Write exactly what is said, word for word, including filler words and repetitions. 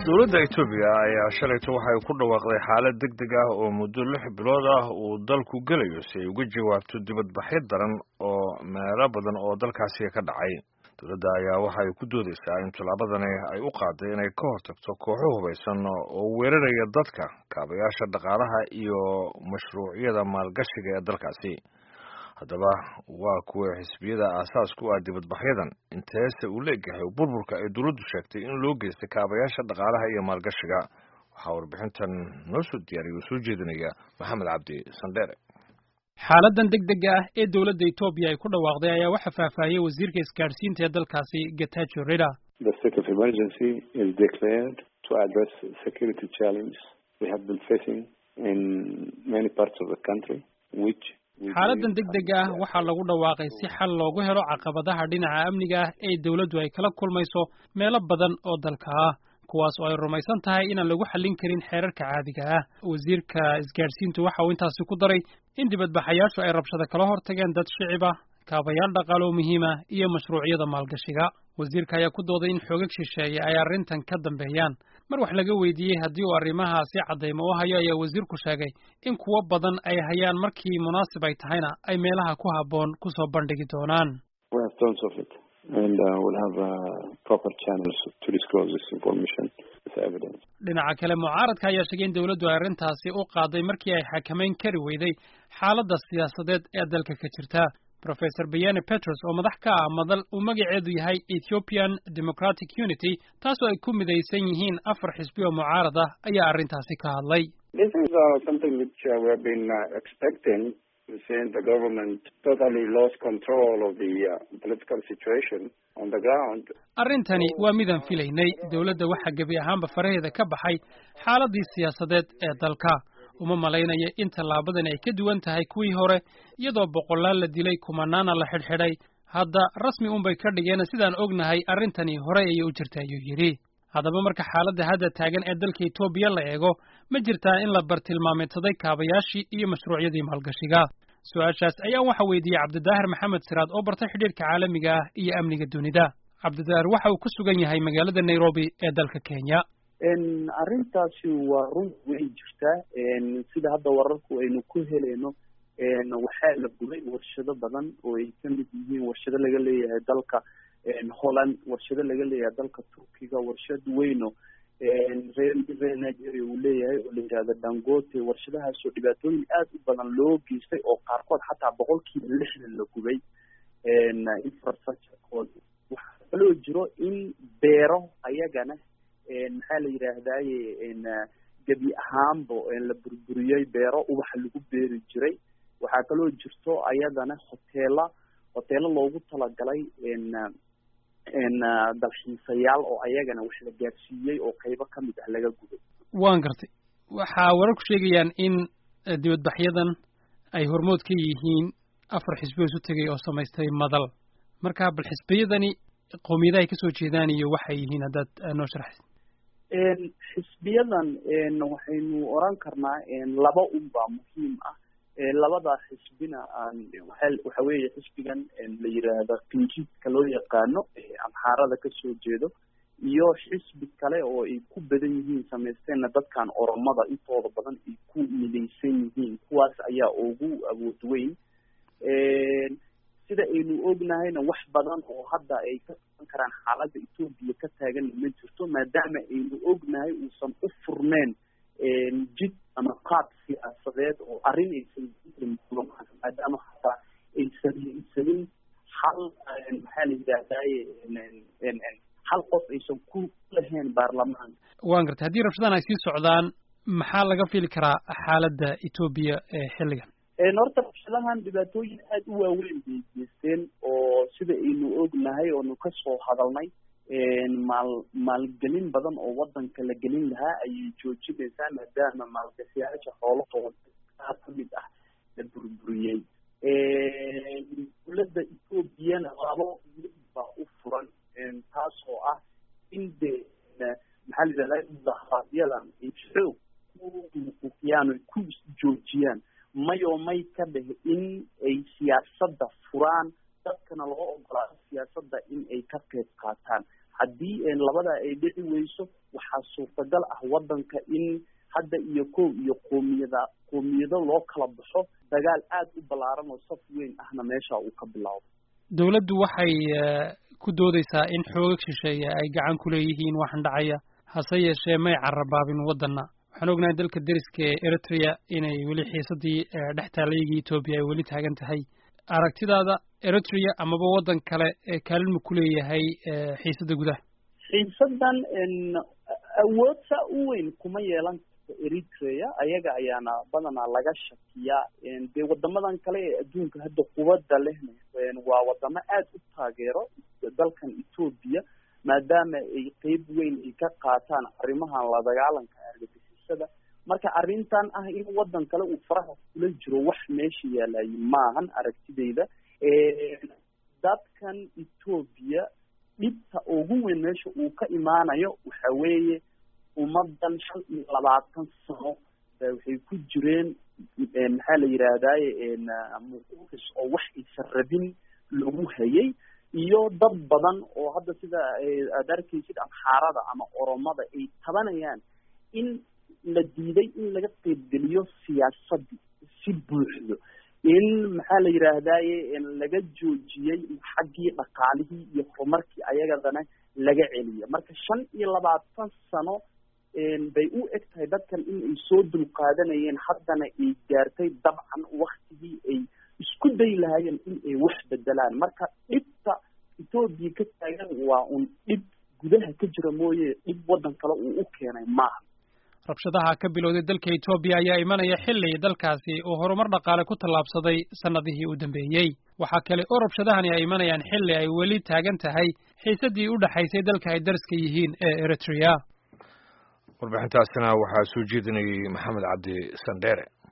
dowladda Itoobiya ayaa shalayto waxay ku dhawaaqday xaalad degdeg ah oo muddo lix bilood ah uu dalku gelayo si ay uga jawaabto dibadbaxyo daran oo meelo badan oo dalkaasi ka dhacay. dowladda ayaa waxay ku doodaysaa in tallaabadani ay u qaaday inay ka hortagto kooxo hubaysan oo weeraraya dadka, kaabayaasha dhaqaalaha iyo mashruucyada maalgashiga ee dalkaasi. haddaba waa kuwa xisbiyada aasaasku ah dibadbaxyadan inteese uu leeyahay burburka ay dowladdu sheegtay in loo geystay kaabayaasha dhaqaalaha iyo maalgashiga. waxaa warbixintan noo soo diyaariyay oo soo jeedinaya Maxamed Cabdi Sandere. xaaladan degdega ah ee dowladda Itoobiya ay ku dhawaaqday ayaa waxa faahfaahiyay wasiirka isgaarsiinta ee dalkaasi Getachew Reda. The state of emergency is declared to address security challenges we have been facing in many parts of the country, which xaaladan degdega ah waxaa lagu dhawaaqay si xal loogu helo caqabadaha dhinaca amniga ah ee dowladdu ay kala kulmayso meelo badan oo dalka ah, kuwaas oo ay rumaysan tahay inaan lagu xallin karin xeerarka caadiga ah. wasiirka isgaarsiintu waxa uu intaasi ku daray in dibadbaxayaashu ay rabshado kala hortageen dad shicib ah, kaabayaal dhaqaale oo muhiim ah iyo mashruucyada maalgashiga. wasiirka ayaa ku dooday in xoogag shisheeye ay arrintan ka dambeeyaan. mar wax laga weydiiyey haddii uu arrimahaasi caddaymo u hayo ayaa wasiirku sheegay in kuwo badan ay hayaan markii munaasib ay tahayna ay meelaha ku habboon ku soo bandhigi doonaan. and uh, we'll have uh, proper channels to disclose this information with evidence. dhinaca kale mucaaradka ayaa sheegay in dowladdu ay arrintaasi u qaaday markii ay xakamayn kari weyday xaaladda siyaasadeed ee dalka ka jirta. Professor Beyene Petros oo madax ka ah madal uu magaceedu yahay Ethiopian Democratic Unity taasoo ay ku midaysan yihiin afar xisbi oo mucaarad ah ayaa arrintaasi ka hadlay. This is uh, something which uh, we have been uh, expecting since the government totally lost control of the uh, political situation on the ground. Arrintani waa midaan filaynay. dowladda waxa gabi ahaanba faraheeda ka baxay xaaladii siyaasadeed ee dalka. uma malaynaya in tallaabadan ay ka duwan tahay kuwii hore, iyadoo boqolaal la dilay kumanaana la xidhxidhay. hadda rasmi un bay ka dhigeen sidaan ognahay arrintani hore ayay u jirta ayuu yidhi. haddaba marka xaaladda hadda taagan ee dalka Itoobiya la eego, ma jirtaa in la bartilmaameedsaday kaabayaashii iyo mashruucyadii maalgashiga? su-aashaas ayaa waxa weydiiyey Cabdidaahir Maxamed Siraad oo bartay xidhiirka caalamiga ah iyo amniga dunida. Cabdidaahir waxa uu ku sugan yahay magaalada Nairobi ee dalka Kenya. arrintaasi waa run way jirtaa. sida hadda wararku aynu ku helayno waxaa la gubay warshado badan oo ay ka mid yihiin warshado laga leeyahay dalka Holland, warshado laga leeyahay dalka Turkiga, warshad weyno reer reer Nigeria uu leeyahay oo la yiraahdo Dangote. warshadahaas oo dhibaatooyin aad u badan loo geystay oo qaarkood xataa boqolkiiba lixdan la gubay infrastructure-kood. waxaa kaloo jiro in beero ayagana maxaa la yidhaahdaye gebi ahaanba la burburiyey beero ubaxa lagu beeri jiray. waxaa kaloo jirto ayadana hoteela hoteelo loogu talagalay dalxiisayaal oo ayagana wax la gaarsiiyey oo qaybo ka mid ah laga gubay. waan gartay. waxaa wararku sheegayaan in dibadbaxyadan ay hormood ka yihiin afar xisbi isu tegay oo samaystay madal. marka bal xisbiyadani qowmiyadaha ay kasoo jeedaan iyo waxay yihiin haddaad noo sharaxaysa. xisbiyadan waxaynu oran karnaa laba un baa muhiim ah. labada xisbina waxa weeye xisbigan la yiraahdo qinjidka loo yaqaano amxaarada kasoo jeedo iyo xisbi kale oo ay ku badan yihiin samaysteena dadkan oromada intooda badan ay ku midaysan yihiin. kuwaas ayaa ugu awood weyn. sida aynu ognahayna wax badan oo hadda ay ka qaban karaan xaaladda Itoobiya ka taagan ma jirto, maadaama aynu ognahay uusan u furneen jid ama qaab siyaasadeed oo arrin aysan jirin, maadaama hataa aysan haysanin hal maxaa la yidhaahdaye hal qof aysan ku lahayn baarlamaanka. waan gartay. haddii rabshadahan ay sii socdaan maxaa laga fili karaa xaaladda Itoobiya ee xilligan? horta rabshadahan dhibaatooyin aad u waaweyn bay geysteen oo sida aynu ognahay oonu ka soo hadalnay maal maalgelin badan oo wadanka la gelin lahaa ayay joojinaysaa maadaama maalgashiyaasha xoolahooda qaar ka mid ah la burburiyey. dowladda Etoobiyana labo mid baa u furan, taasoo ah in de maxaa la yidhahdaa mudaharaadyadan ay xoog ku kiyaan ku joojiyaan. mayo may ka dhahe in ay siyaasadda furaan, dadkana loo ogolaado siyaasadda in ay ka qayb qaataan. haddii labada ay dhici weyso waxaa suurtagal ah waddanka in hadda iyo kow iyo qoomiyada qoomiyado loo kala baxo dagaal aad u ballaaran oo saf weyn ahna meesha uu ka bilaabo. dawladdu waxay ku doodaysaa in xoogag shisheeye ay gacan ku leeyihiin waxaan dhacaya hase yeeshee may carrabaabin waddanna waxaan ognahay dalka deriska ee Eritrea inay weli xiisadii dhex taalayigii Ethiopia ay weli taagan tahay aragtidaada Eritrea amaba waddan kale ee kaalin ma ku leeyahay xiisada gudaha xiisadan awood saa u weyn kuma yeelan Eritrea ayaga ayaana badanaa laga shakiyaa dee wadamadan kale ee adduunka hadda quwadda leh waa wadamo aad u taageero dalkan Ethiopia maadaama ay qayb weyn ay ka qaataan arrimahan la dagaalanka argagixisada marka arrintan ah in waddan kale uu faraha kula jiro wax meesha yaalay maahan aragtidayda dadkan Ethiopia dhibta ugu weyn meesha uu ka imaanayo waxa weeye ummadan shan iyo labaatan sano waxay ku jireen maxaa la yiraahdaay muqdis oo wax aysan rabin lagu hayay iyo dad badan oo hadda sida aad arkaysid amxaarada ama oromada ay tabanayaan in la diiday in laga qaybgeliyo siyaasadda si buuxdo in maxaa la yiraahdaay laga joojiyay xaggii dhaqaalihii iyo horumarkii ayagadana laga celiyo marka shan iyo labaatan sano bay u eg tahay dadkan in ay soo dulqaadanayeen haddana ay gaartay dabcan waktigii ay isku day lahaayeen in ay wax bedelaan marka dhibta Ethiopia ka taagan waa un dhib gudaha ka jira mooye dhib waddan kale uu u keenay maaha rabshadaha ka bilowday dalka Ethiopia ayaa imanaya xilli dalkaasi oo horumar dhaqaale ku tallaabsaday sanadihii u dambeeyay waxa kale oo rabshadahani ay imanayaan xilli ay weli taagan tahay xiisadii u dhaxaysay dalka ay dariska yihiin ee Eritrea warbixintaasina waxaa soo jeedinayay Maxamed Cabdi Sandere.